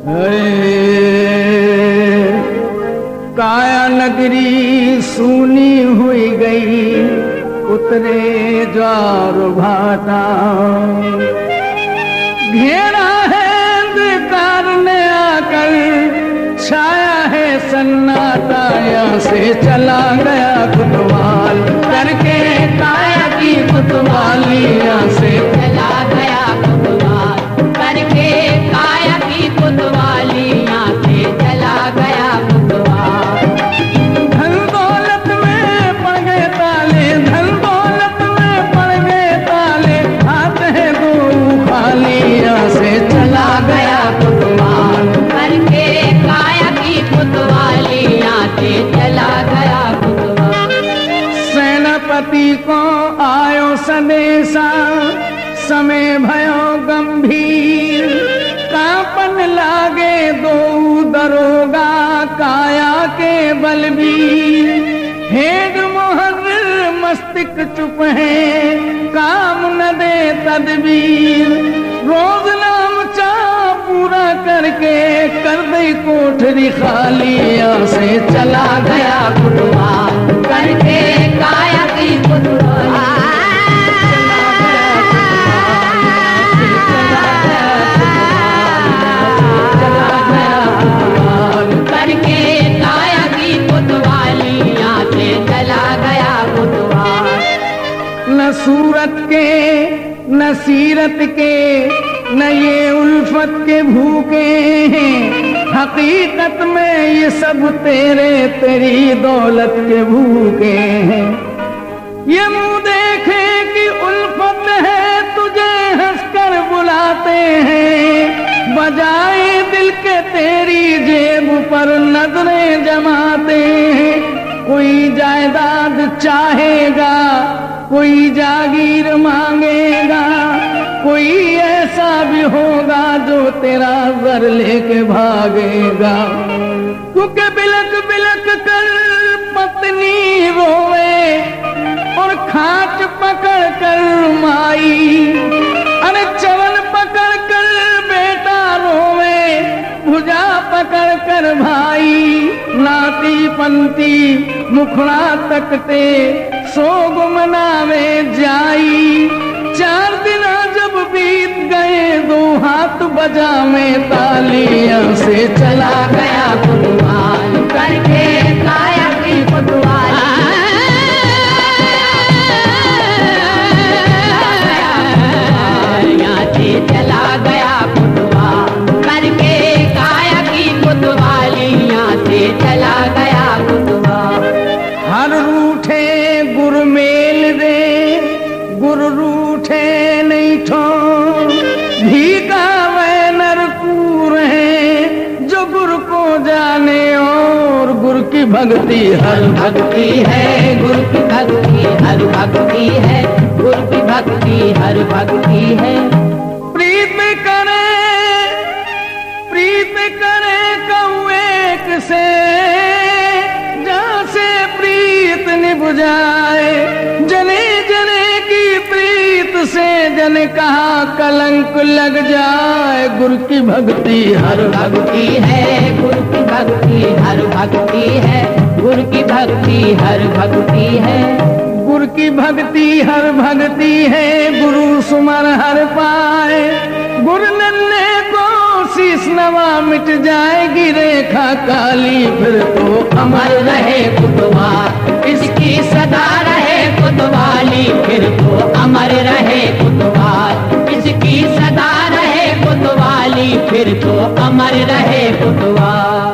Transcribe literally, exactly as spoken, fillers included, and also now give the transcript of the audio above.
काया नगरी सूनी हुई गई, उतरे ज्वार भाटा। घेरा है अंधकार ने आकर, छाया है सन्नाटा, यहाँ से चला गया कुतवाल करके काया की कुतवाली, यहाँ से चला गया कुतवाल करके काया की कुतवाली, यहाँ से चला गया कुतवाल। धन दौलत में पड़ गए ताले, धन दौलत में पड़ गए ताले, हाथ है दो खाली, यहाँ से चला गया कुतवाल करके काया की कुतवाली, यहाँ से चला गया कुतवाल। सेनापति को आयो संदेशा, समय भयो गंभीर, कांपन लागे दो दरोगा काया के बलबीर। हेड मोहर्र मस्तिष्क चुप है, काम न दे तदबीर, रोज नाम चाह पूरा करके कर दे कोठरी खाली, यहाँ से चला गया कुतवाल करके काया की कुतवाली। न सूरत के न सीरत के न ये उल्फत के भूखे हैं, हकीकत में ये सब तेरे तेरी दौलत के भूखे हैं। ये मुंह देखे कि उल्फत है, तुझे हंसकर बुलाते हैं, बजाए दिल के तेरी जेब पर नजरें जमाते हैं। कोई जायदाद चाहेगा, कोई जागीर मांगेगा, कोई ऐसा भी होगा जो तेरा घर लेके भागेगा। क्योंकि बिलक बिलक कर पत्नी रोवे और खाच पकड़ कर माई, अरे चवन पकड़ कर बेटा रोवे, भुजा पकड़ कर भाई। नाती पंती मुखड़ा तकते सो गुमनावे जाई, चार दिन जब बीत गए दो हाथ बजा में तालियां से चला गया कुतवाल करके काया की कुतवाली। यहाँ से चला गया कुतवाल करके काया की कुतवाली, यहाँ से चला गया कुतवाल। हर रूठे गुर मेल दे, गुर रूठे नहीं ठो, भीगा वह नरकूर है जो गुर को जाने, और गुर की भक्ति हर भक्ति है, गुर की भक्ति हर भक्ति है, गुर की भक्ति हर भक्ति है। प्रीत करे प्रीत करे कौएक से, जैसे प्रीत निभ जाए, जने जने की प्रीत से जन कहा कलंक लग जाए। गुरु की भक्ति हर भक्ति है, गुरु की भक्ति हर भक्ति है, गुरु की भक्ति हर भक्ति है। गुरु की भक्ति हर भक्ति है, गुरु सुमर हर पाए। गुरु नन्हे को शीश नवा मिट जाएगी रेखा काली, फिर तो अमर रहे कुतवाल, इसकी सदा रहे कुतवाली, फिर तो अमर रहे कुतवाल, इसकी सदा रहे कुतवाली, फिर तो अमर रहे कुतवाल।